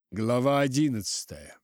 Глава 11.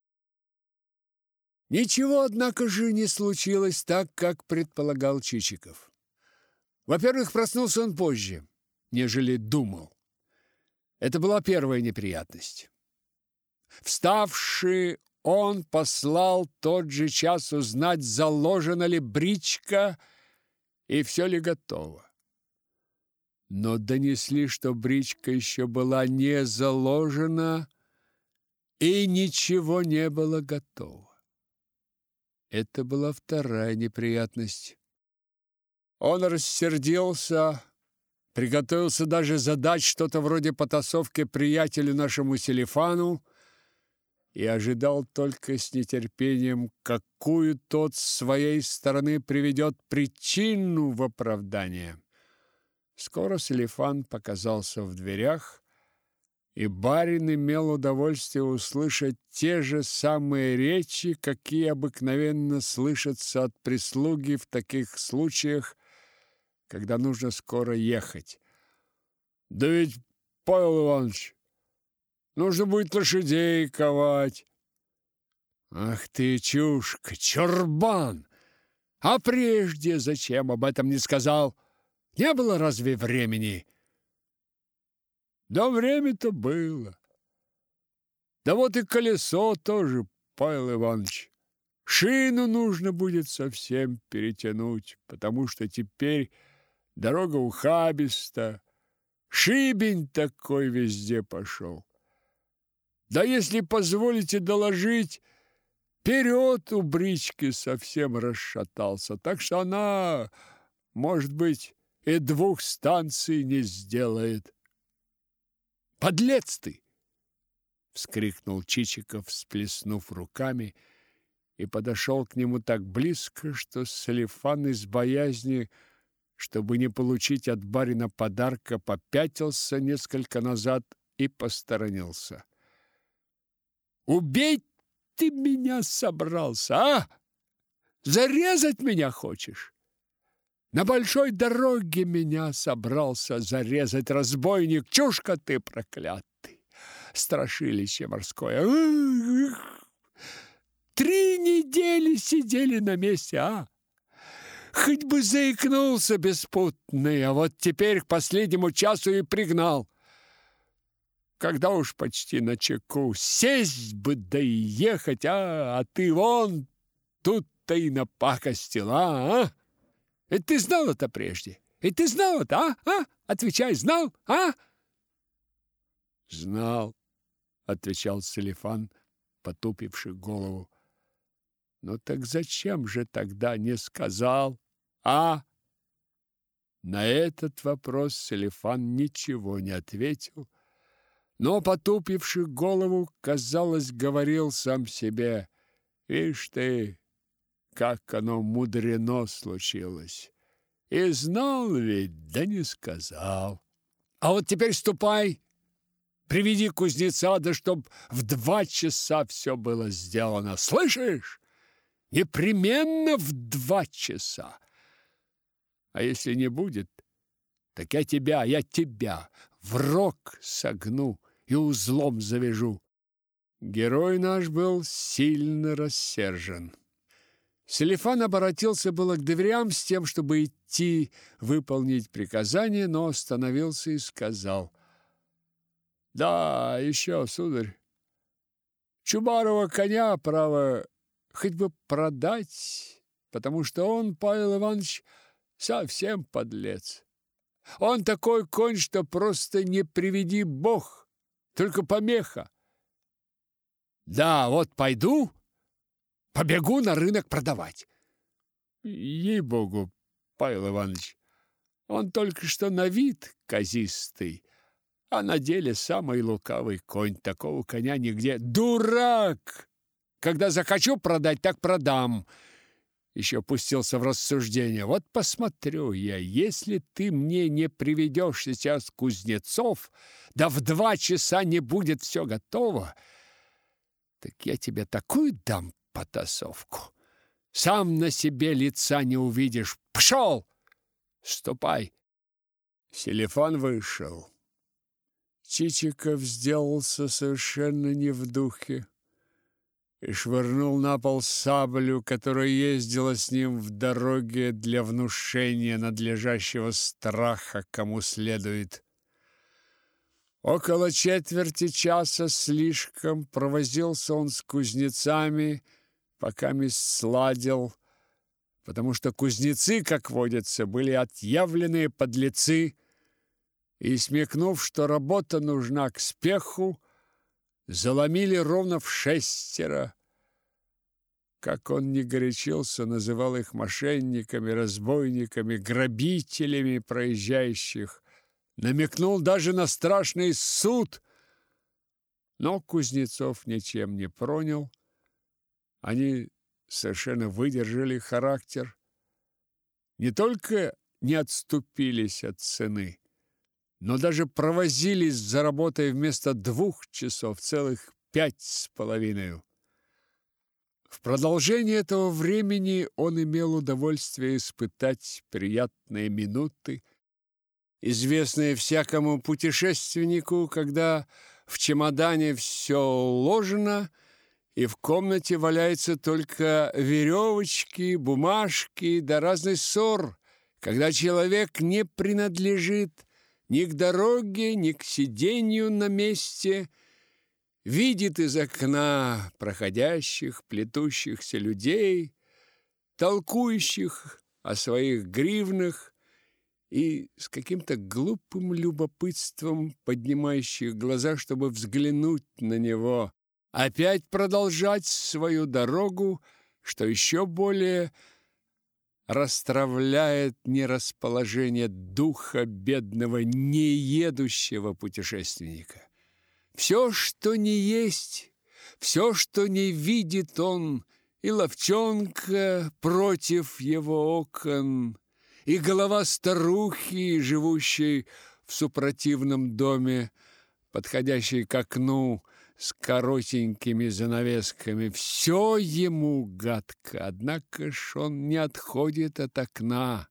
Ничего, однако же, не случилось так, как предполагал Чичиков. Во-первых, проснулся он позже, нежели думал. Это была первая неприятность. Вставший, он послал тот же час узнать, заложена ли бричка и все ли готово. Но донесли, что бричка еще была не заложена, и ничего не было готово. Это была вторая неприятность. Он рассердился, приготовился даже задать что-то вроде потасовки приятелю нашему Селифану и ожидал только с нетерпением, какую тот с своей стороны приведет причину в оправдание. Скоро Селифан показался в дверях, и барин имел удовольствие услышать те же самые речи, какие обыкновенно слышатся от прислуги в таких случаях, когда нужно скоро ехать. «Да ведь, Павел Иванович, нужно будет лошадей ковать». «Ах ты, чушка, чурбан! А прежде зачем об этом не сказал? Не было разве времени?» Да время-то было. Да вот и колесо тоже, Павел Иванович. Шину нужно будет совсем перетянуть, потому что теперь дорога ухабиста, шибень такой везде пошел. Да если позволите доложить, вперед у брички совсем расшатался, так что она, может быть, и 2 станций не сделает. «Подлец ты!» — вскрикнул Чичиков, всплеснув руками, и подошел к нему так близко, что Селифан из боязни, чтобы не получить от барина подарка, попятился несколько назад и посторонился. «Убить ты меня собрался, а? Зарезать меня хочешь? На большой дороге меня собрался зарезать, разбойник, чушка ты проклятый, страшилище морское. 3 недели сидели на месте, а? Хоть бы заикнулся беспутный, а вот теперь к последнему часу и пригнал. Когда уж почти на чеку, сесть бы да и ехать, а ты вон тут-то и напакостил, а? Ведь ты знал это прежде? И ты знал это, а? Отвечай, знал, а? Знал, отвечал Селифан, потупивший голову. Ну так зачем же тогда не сказал, а? На этот вопрос Селифан ничего не ответил, но, потупивший голову, казалось, говорил сам себе: «Ишь ты, как оно мудрено случилось! И знал ведь, да не сказал. А вот теперь ступай, приведи кузнеца, да чтоб в 2 часа все было сделано. Слышишь? Непременно в 2 часа. А если не будет, так я тебя в рог согну и узлом завяжу». Герой наш был сильно рассержен. Селифан обратился было к дверям с тем, чтобы идти выполнить приказание, но остановился и сказал: «Да, еще, сударь, Чубарова коня, право, хоть бы продать, потому что он, Павел Иванович, совсем подлец. Он такой конь, что просто не приведи Бог, только помеха. Да, вот побегу на рынок продавать». Ей-богу, Павел Иванович, он только что на вид казистый, а на деле самый лукавый конь. Такого коня нигде. Дурак! Когда захочу продать, так продам. Еще пустился в рассуждение. Вот посмотрю я, если ты мне не приведешь сейчас кузнецов, да в 2 часа не будет все готово, так я тебе такую дам потасовку. Сам на себе лица не увидишь. Пшел! Ступай!» Селифан вышел. Чичиков сделался совершенно не в духе и швырнул на пол саблю, которая ездила с ним в дороге для внушения надлежащего страха, кому следует. Около четверти часа слишком провозился он с кузнецами, пока сладил, потому что кузнецы, как водится, были отъявленные подлецы, и, смекнув, что работа нужна к спеху, заломили ровно в 6. Как он ни горячился, называл их мошенниками, разбойниками, грабителями проезжающих, намекнул даже на страшный суд, но Кузнецов ничем не пронял. Они совершенно выдержали характер, не только не отступились от цены, но даже провозились за работой вместо 2 часов целых 5,5. В продолжение этого времени он имел удовольствие испытать приятные минуты, известные всякому путешественнику, когда в чемодане все уложено, и в комнате валяются только веревочки, бумажки да разный ссор, когда человек не принадлежит ни к дороге, ни к сидению на месте, видит из окна проходящих, плетущихся людей, толкующих о своих гривнах и с каким-то глупым любопытством поднимающих глаза, чтобы взглянуть на него, опять продолжать свою дорогу, что еще более расстравляет нерасположение духа бедного неедущего путешественника. Все, что не есть, все, что не видит он, и ловчонка против его окон, и голова старухи, живущей в супротивном доме, подходящей к окну с коротенькими занавесками, все ему гадко, однако ж он не отходит от окна,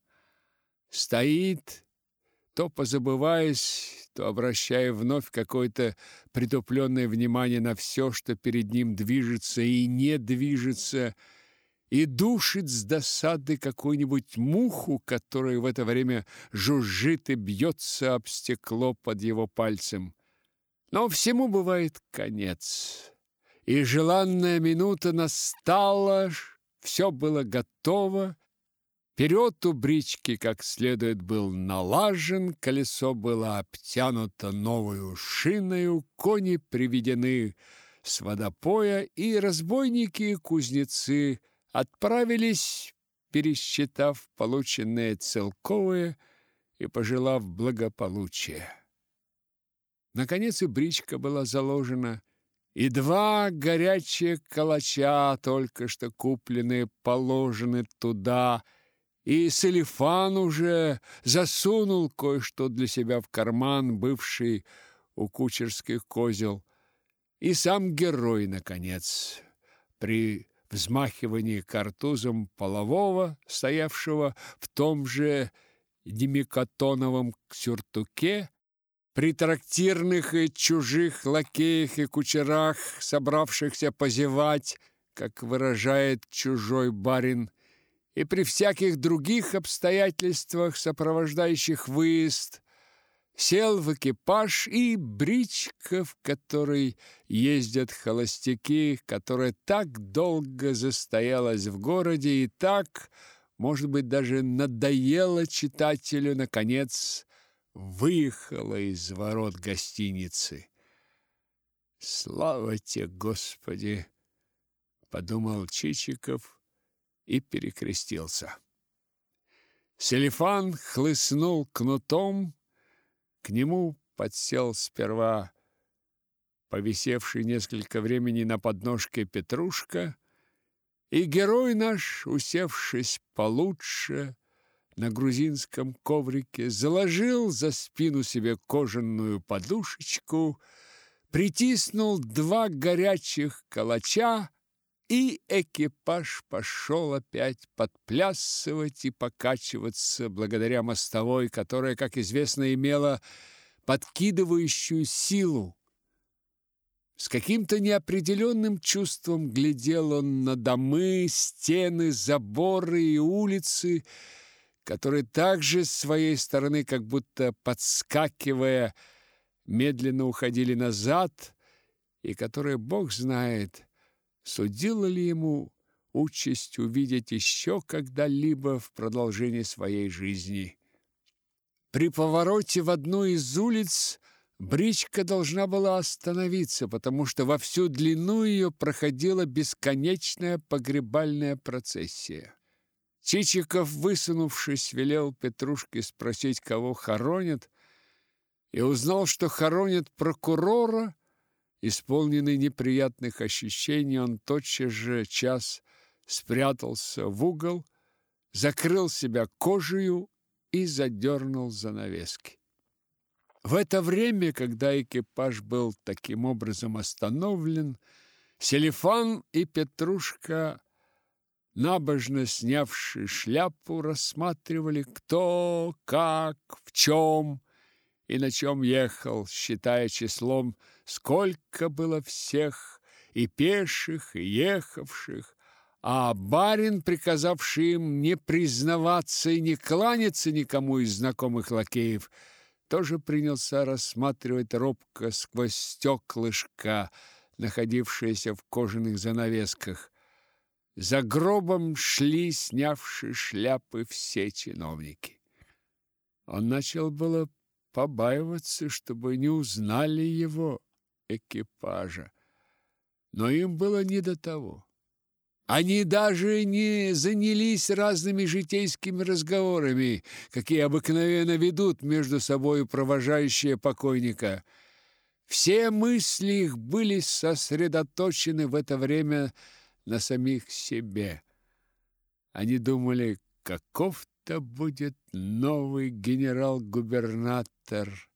стоит, то позабываясь, то обращая вновь какое-то притупленное внимание на все, что перед ним движется и не движется, и душит с досады какую-нибудь муху, которая в это время жужжит и бьется об стекло под его пальцем. Но всему бывает конец, и желанная минута настала, все было готово, вперед у брички как следует был налажен, колесо было обтянуто новою шиною, кони приведены с водопоя, и разбойники и кузнецы отправились, пересчитав полученные целковые и пожелав благополучия. Наконец и бричка была заложена, и 2 горячие калача, только что купленные, положены туда, и Селифан уже засунул кое-что для себя в карман, бывший у кучерских козел, и сам герой, наконец, при взмахивании картузом полового, стоявшего в том же демикатоновом сюртуке, при трактирных и чужих лакеях и кучерах, собравшихся позевать, как выражает чужой барин, и при всяких других обстоятельствах, сопровождающих выезд, сел в экипаж, и бричка, в которой ездят холостяки, которая так долго застоялась в городе и так, может быть, даже надоела читателю, наконец, выехала из ворот гостиницы. «Слава тебе, Господи!» — подумал Чичиков и перекрестился. Селифан хлыстнул кнутом, к нему подсел сперва повисевший несколько времени на подножке Петрушка, и герой наш, усевшись получше на грузинском коврике, заложил за спину себе кожаную подушечку, притиснул 2 горячих калача, и экипаж пошел опять подплясывать и покачиваться благодаря мостовой, которая, как известно, имела подкидывающую силу. С каким-то неопределенным чувством глядел он на домы, стены, заборы и улицы, которые также с своей стороны, как будто подскакивая, медленно уходили назад, и которые, Бог знает, судила ли ему участь увидеть еще когда-либо в продолжении своей жизни. При повороте в одну из улиц бричка должна была остановиться, потому что во всю длину ее проходила бесконечная погребальная процессия. Чичиков, высунувшись, велел Петрушке спросить, кого хоронят, и узнал, что хоронят прокурора. Исполненный неприятных ощущений, он тотчас же час спрятался в угол, закрыл себя кожею и задернул занавески. В это время, когда экипаж был таким образом остановлен, Селифан и Петрушка, набожно снявши шляпу, рассматривали, кто, как, в чем и на чем ехал, считая числом, сколько было всех, и пеших, и ехавших, а барин, приказавший им не признаваться и не кланяться никому из знакомых лакеев, тоже принялся рассматривать робко сквозь стеклышко, находившееся в кожаных занавесках. За гробом шли, снявши шляпы, все чиновники. Он начал было побаиваться, чтобы не узнали его экипажа, но им было не до того. Они даже не занялись разными житейскими разговорами, какие обыкновенно ведут между собой провожающие покойника. Все мысли их были сосредоточены в это время на самих себе. Они думали, каков-то будет новый генерал-губернатор,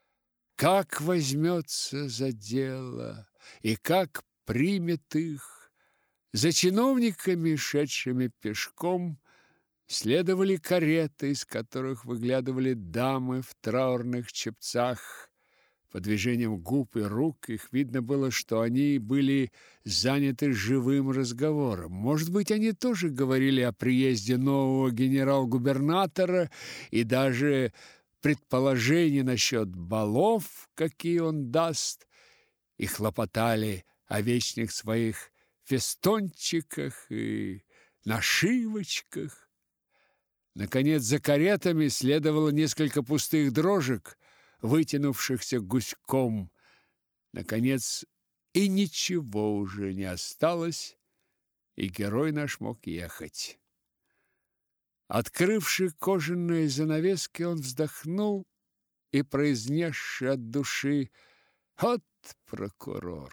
как возьмется за дело и как примет их. За чиновниками, шедшими пешком, следовали кареты, из которых выглядывали дамы в траурных чепцах. По движениям губ и рук их видно было, что они были заняты живым разговором. Может быть, они тоже говорили о приезде нового генерал-губернатора и даже предположения насчет балов, какие он даст, и хлопотали о вечных своих фестончиках и нашивочках. Наконец, за каретами следовало несколько пустых дрожек, вытянувшихся гуськом. Наконец, и ничего уже не осталось, и герой наш мог ехать. Открывши кожаные занавески, он вздохнул и, произнесши от души: «Вот прокурор!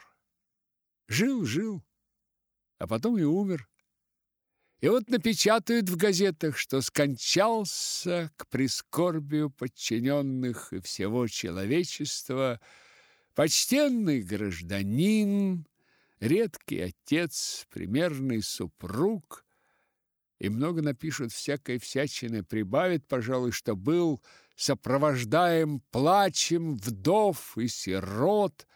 Жил, а потом и умер. И вот напечатают в газетах, что скончался к прискорбию подчиненных и всего человечества почтенный гражданин, редкий отец, примерный супруг, и много напишут всякой всячины, прибавит, пожалуй, что был сопровождаем плачем вдов и сирот.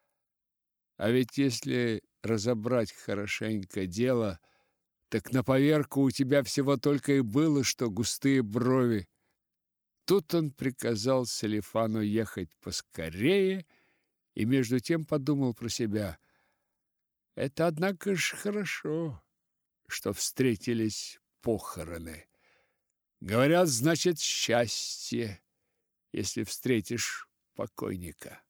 А ведь если разобрать хорошенько дело, так на поверку у тебя всего только и было, что густые брови. Тут он приказал Селифану ехать поскорее и между тем подумал про себя: это, однако ж, хорошо, что встретились похороны. Говорят, значит, счастье, если встретишь покойника.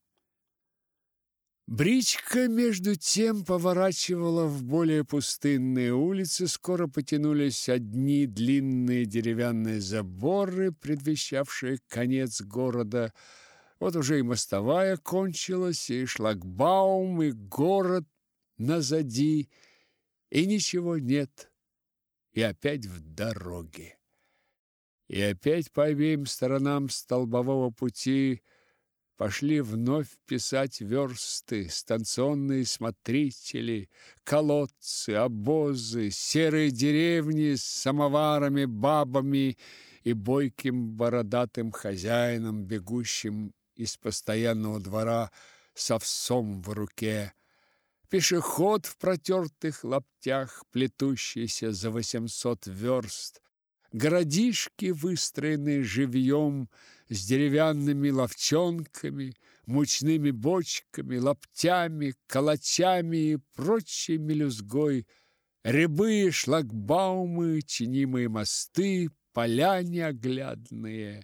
Бричка, между тем, поворачивала в более пустынные улицы. Скоро потянулись одни длинные деревянные заборы, предвещавшие конец города. Вот уже и мостовая кончилась, и шлагбаум, и город назади, и ничего нет, и опять в дороге. И опять по обеим сторонам столбового пути пошли вновь писать версты, станционные смотрители, колодцы, обозы, серые деревни с самоварами, бабами и бойким бородатым хозяином, бегущим из постоянного двора с овсом в руке, пешеход в протертых лаптях, плетущийся за 800 верст, городишки, выстроенные живьем, с деревянными ловчонками, мучными бочками, лаптями, калачами и прочей мелюзгой, рябы, шлагбаумы, чинимые мосты, поля неоглядные.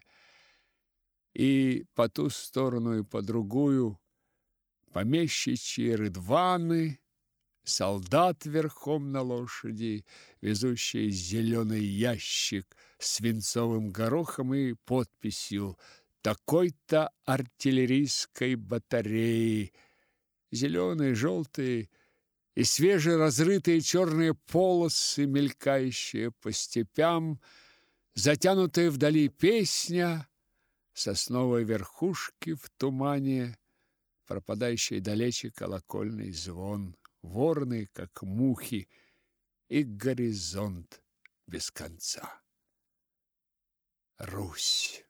И по ту сторону, и по другую помещичьи рыдваны, солдат верхом на лошади, везущий зеленый ящик с свинцовым горохом и подписью «Такой-то артиллерийской батареи». Зеленые, желтые и свежеразрытые черные полосы, мелькающие по степям, затянутая вдали песня, сосновой верхушки в тумане, пропадающий далече колокольный звон, вороны, как мухи, и горизонт без конца. Русь,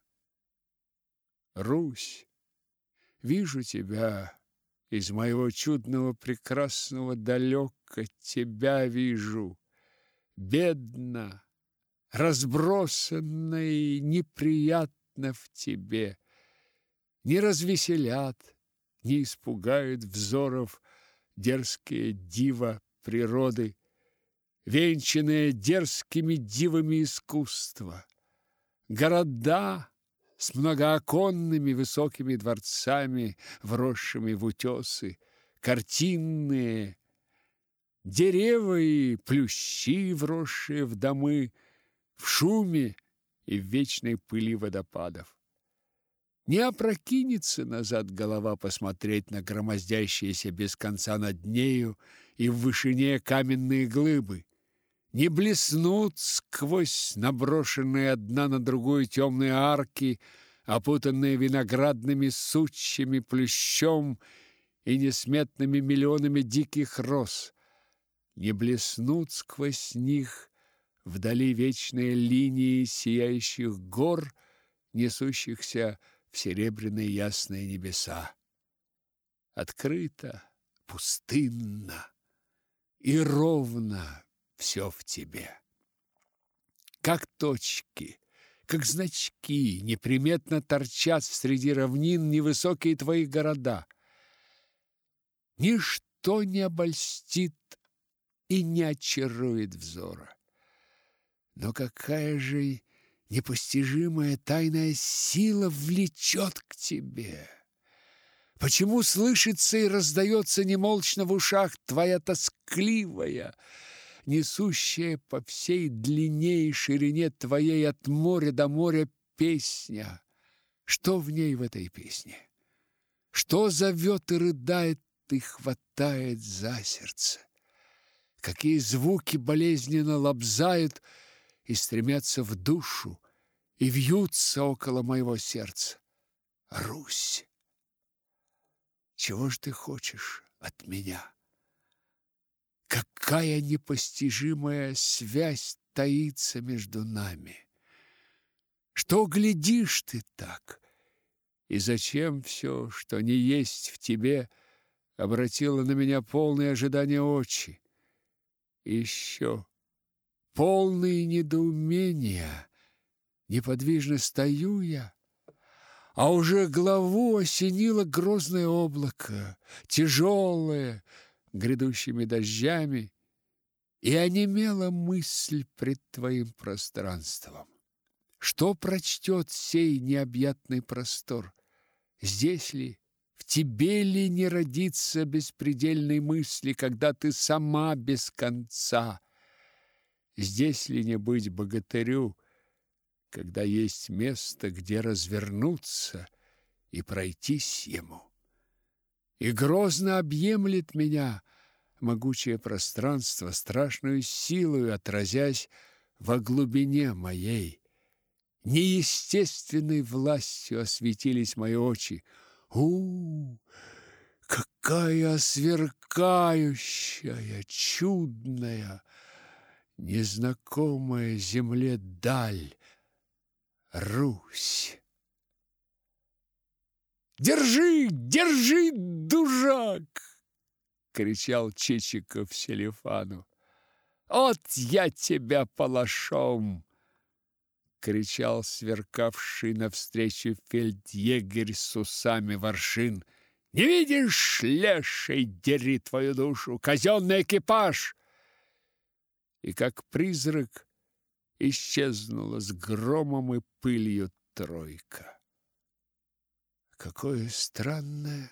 Русь, вижу тебя из моего чудного прекрасного далека, тебя вижу, бедно, разбросанно и неприятно в тебе, не развеселят, не испугают взоров дерзкие дива природы, венчанные дерзкими дивами искусства, города с многооконными высокими дворцами, вросшими в утесы, картинные, деревья и плющи, вросшие в домы, в шуме и в вечной пыли водопадов. Не опрокинется назад голова посмотреть на громоздящиеся без конца над нею и в вышине каменные глыбы. Не блеснут сквозь наброшенные одна на другую темные арки, опутанные виноградными сучьями, плющом и несметными миллионами диких роз. Не блеснут сквозь них вдали вечные линии сияющих гор, несущихся в серебряные ясные небеса. Открыто, пустынно и ровно все в тебе. Как точки, как значки неприметно торчат среди равнин невысокие твои города. Ничто не обольстит и не очарует взора. Но какая же непостижимая тайная сила влечет к тебе? Почему слышится и раздается немолчно в ушах твоя тоскливая, несущая по всей длине и ширине твоей от моря до моря песня? Что в ней, в этой песне? Что зовет и рыдает и хватает за сердце? Какие звуки болезненно лобзают и стремятся в душу, и вьются около моего сердца? Русь, чего ж ты хочешь от меня? Какая непостижимая связь таится между нами? Что глядишь ты так? И зачем все, что не есть в тебе, обратило на меня полное ожидание очи? И еще полные недоумения, неподвижно стою я, а уже главу осенило грозное облако, тяжелое, грядущими дождями, и онемела мысль пред твоим пространством. Что прочтет сей необъятный простор? Здесь ли, в тебе ли не родится беспредельной мысли, когда ты сама без конца? Здесь ли не быть богатырю, когда есть место, где развернуться и пройтись ему? И грозно объемлет меня могучее пространство, страшную силою отразясь во глубине моей. Неестественной властью осветились мои очи. Какая сверкающая, чудная, незнакомая земле даль! Русь! Держи, держи, дурак!» — кричал Чичиков Селифану. «Вот я тебя палашом!» — кричал сверкавший навстречу фельдъегерь с усами воршин. «Не видишь, леший, дери твою душу! Казенный экипаж!» И как призрак исчезнула с громом и пылью тройка. Какое странное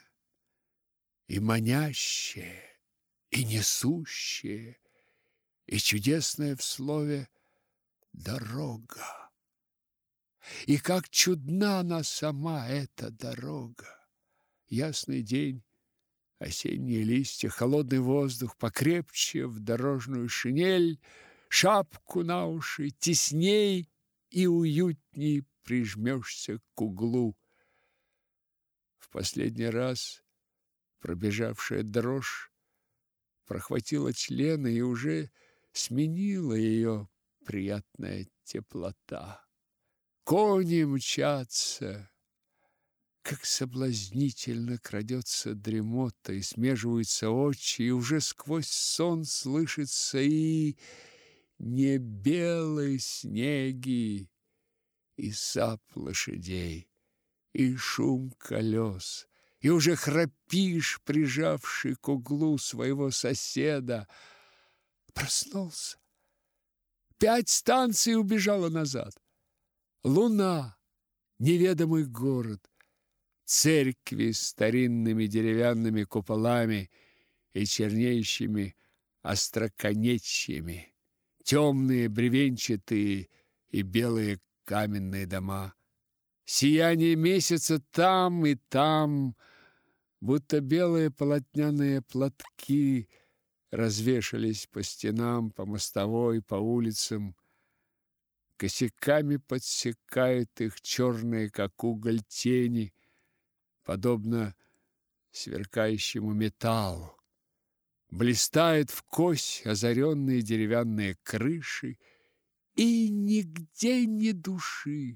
и манящее, и несущее, и чудесное в слове дорога. И как чудна она сама, эта дорога. Ясный день, осенние листья, холодный воздух, покрепче в дорожную шинель, шапку на уши, тесней и уютней прижмешься к углу. В последний раз пробежавшая дрожь прохватила члены и уже сменила ее приятная теплота. Кони мчатся, как соблазнительно крадется дремота, и смеживаются очи, и уже сквозь сон слышится и не белой снеги, и сап лошадей, и шум колес, и уже храпишь, прижавший к углу своего соседа. Проснулся. 5 станций убежала назад. Луна, неведомый город, церкви с старинными деревянными куполами и чернеющими остроконечьями, темные бревенчатые и белые каменные дома, сияние месяца там и там, будто белые полотняные платки развешались по стенам, по мостовой, по улицам. Косяками подсекают их черные, как уголь, тени, подобно сверкающему металлу. Блистают вкось озаренные деревянные крыши, и нигде ни души.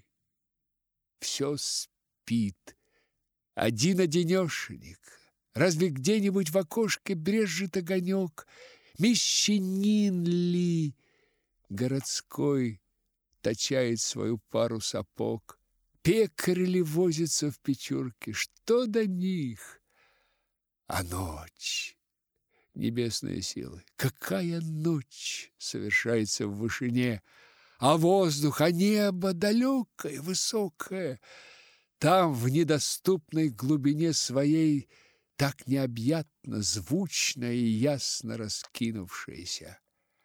Все спит. Один-одинешенек. Разве где-нибудь в окошке брезжит огонек? Мещанин ли городской точает свою пару сапог? Пекарь ли возится в печурке? Что до них? А ночь, небесные силы, какая ночь совершается в вышине, а воздух, а небо далекое, высокое, там в недоступной глубине своей так необъятно, звучно и ясно раскинувшееся.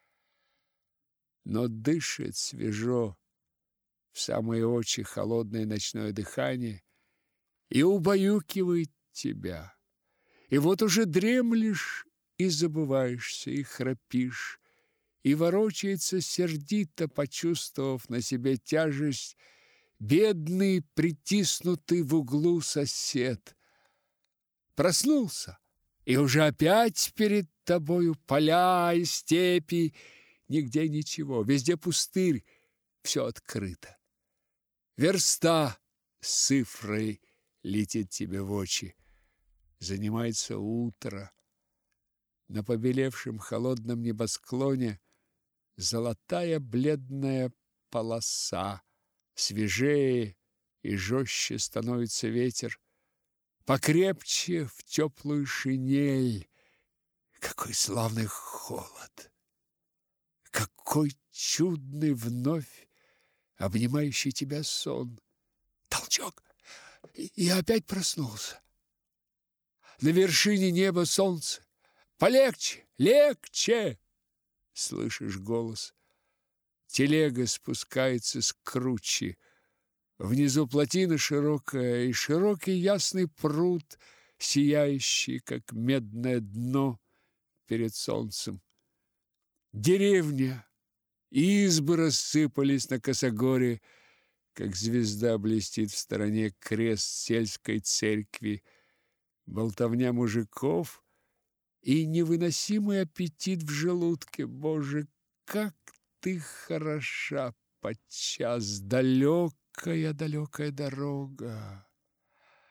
Но дышит свежо в самые очи холодное ночное дыхание и убаюкивает тебя. И вот уже дремлешь и забываешься, и храпишь, и ворочается сердито, почувствовав на себе тяжесть, бедный, притиснутый в углу сосед. Проснулся, и уже опять перед тобою поля и степи, нигде ничего, везде пустырь, все открыто. Верста с цифрой летит тебе в очи. Занимается утро. На побелевшем холодном небосклоне золотая бледная полоса. Свежее и жестче становится ветер. Покрепче в теплую шинель. Какой славный холод! Какой чудный вновь обнимающий тебя сон! Толчок! И опять проснулся. На вершине неба солнце. Полегче, легче! Слышишь голос. Телега спускается с кручи. Внизу плотина широкая и широкий ясный пруд, сияющий, как медное дно перед солнцем. Деревня, избы рассыпались на косогоре, как звезда блестит в стороне крест сельской церкви. Болтовня мужиков и невыносимый аппетит в желудке. Боже, как ты хороша подчас, далекая-далекая дорога!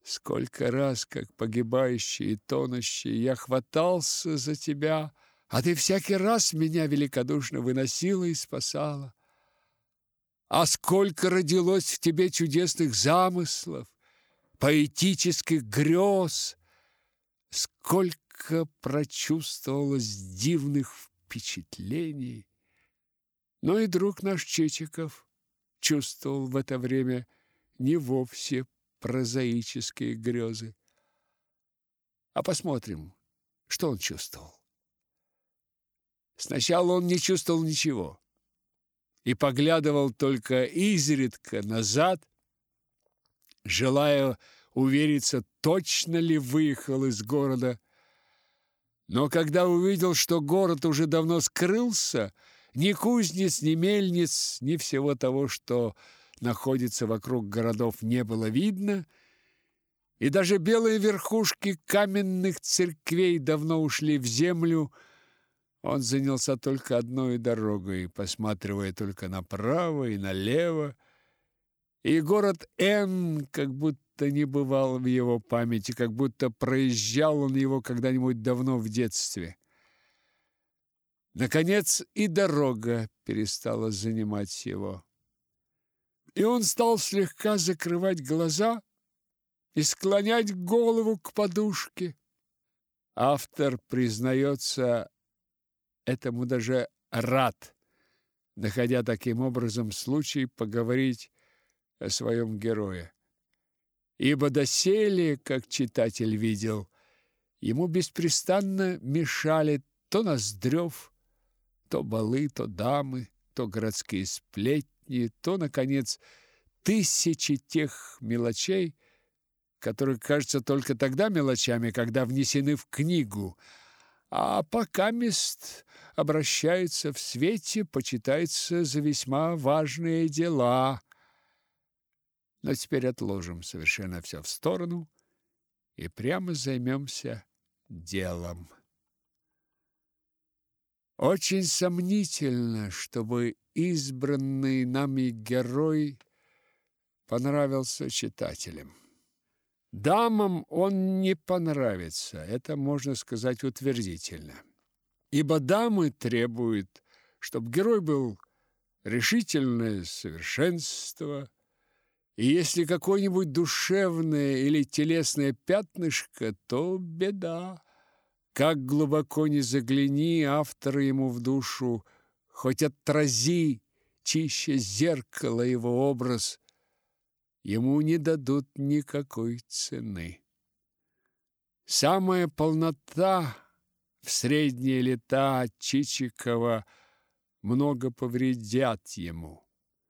Сколько раз, как погибающий и тонущий, я хватался за тебя, а ты всякий раз меня великодушно выносила и спасала. А сколько родилось в тебе чудесных замыслов, поэтических грез, сколько прочувствовалось дивных впечатлений. Но и друг наш Чичиков чувствовал в это время не вовсе прозаические грезы. А посмотрим, что он чувствовал. Сначала он не чувствовал ничего и поглядывал только изредка назад, желая увериться, точно ли выехал из города. Но когда увидел, что город уже давно скрылся, ни кузнец, ни мельниц, ни всего того, что находится вокруг городов, не было видно, и даже белые верхушки каменных церквей давно ушли в землю, он занялся только одной дорогой, посматривая только направо и налево, и город Н как будто не бывал в его памяти, как будто проезжал он его когда-нибудь давно в детстве. Наконец и дорога перестала занимать его. И он стал слегка закрывать глаза и склонять голову к подушке. Автор признается этому даже рад, находя таким образом случай поговорить о своем герое. Ибо доселе, как читатель видел, ему беспрестанно мешали то Ноздрев, то балы, то дамы, то городские сплетни, то, наконец, тысячи тех мелочей, которые кажутся только тогда мелочами, когда внесены в книгу, а покамест обращаются в свете, почитаются за весьма важные дела. Но теперь отложим совершенно все в сторону и прямо займемся делом. Очень сомнительно, чтобы избранный нами герой понравился читателям. Дамам он не понравится, это можно сказать утвердительно. Ибо дамы требуют, чтобы герой был решительное совершенство, и если какое-нибудь душевное или телесное пятнышко, то беда. Как глубоко ни загляни автора ему в душу, хоть отрази чище зеркала его образ, ему не дадут никакой цены. Самая полнота в средние лета Чичикова много повредят ему.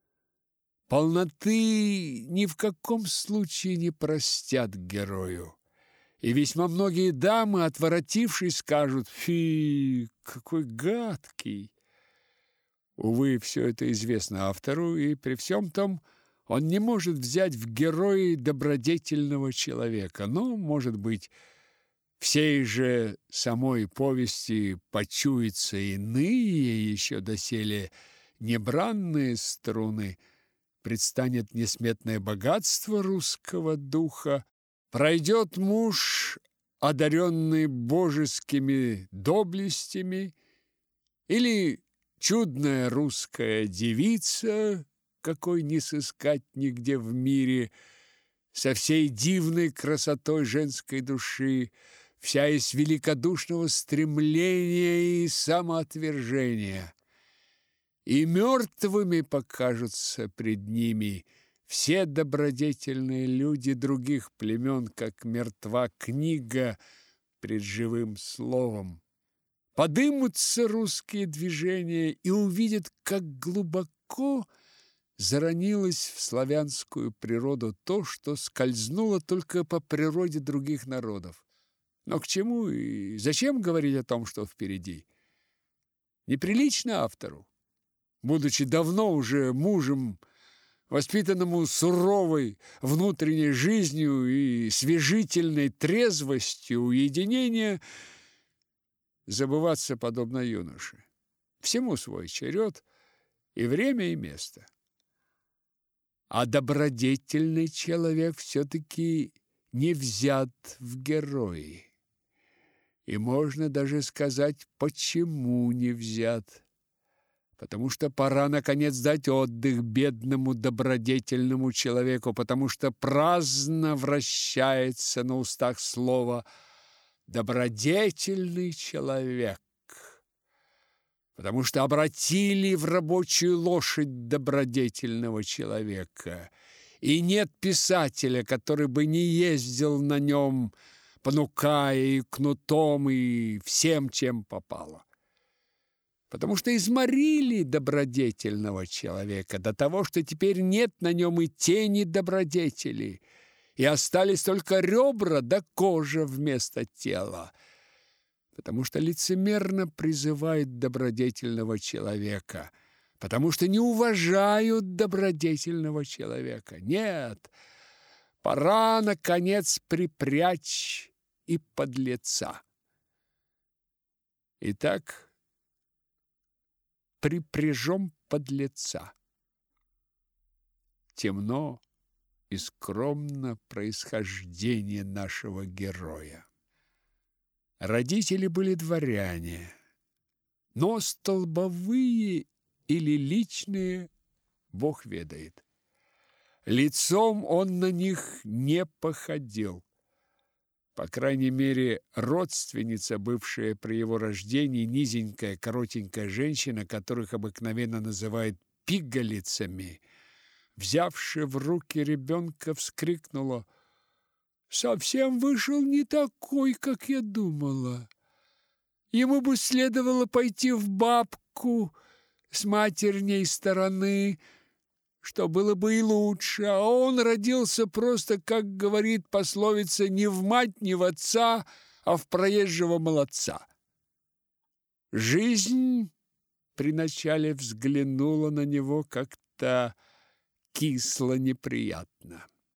Полноты ни в каком случае не простят герою. И весьма многие дамы, отворотившись, скажут: «Фи, какой гадкий!» Увы, все это известно автору, и при всем том он не может взять в герои добродетельного человека. Но, может быть, всей же самой повести почуются иные, еще доселе небранные струны, предстанет несметное богатство русского духа, пройдет муж, одаренный божескими доблестями, или чудная русская девица, какой не сыскать нигде в мире, со всей дивной красотой женской души, вся из великодушного стремления и самоотвержения. И мертвыми покажутся пред ними все добродетельные люди других племен, как мертва книга пред живым словом. Подымутся русские движения и увидят, как глубоко заронилось в славянскую природу то, что скользнуло только по природе других народов. Но к чему и зачем говорить о том, что впереди? Неприлично автору, будучи давно уже мужем, воспитанному суровой внутренней жизнью и свежительной трезвостью уединения, забываться подобно юноше. Всему свой черед и время, и место. А добродетельный человек все-таки не взят в герои. И можно даже сказать, почему не взят. Потому что пора, наконец, дать отдых бедному добродетельному человеку, потому что праздно вращается на устах слово «добродетельный человек», потому что обратили в рабочую лошадь добродетельного человека, и нет писателя, который бы не ездил на нем, понукая и кнутом, и всем, чем попало. Потому что изморили добродетельного человека до того, что теперь нет на нем и тени добродетели, и остались только ребра да кожа вместо тела. Потому что лицемерно призывают добродетельного человека, потому что не уважают добродетельного человека. Нет, пора, наконец, припрячь и подлеца. Итак, припряжем подлеца. Темно и скромно происхождение нашего героя. Родители были дворяне, но столбовые или личные, Бог ведает. Лицом он на них не походил. По крайней мере, родственница, бывшая при его рождении, низенькая, коротенькая женщина, которых обыкновенно называют пигалицами, взявши в руки ребенка, вскрикнула: «Совсем вышел не такой, как я думала. Ему бы следовало пойти в бабку с матерней стороны, что было бы и лучше, а он родился просто, как говорит пословица, не в мать, не в отца, а в проезжего молодца». Жизнь при начале взглянула на него как-то кисло неприятно.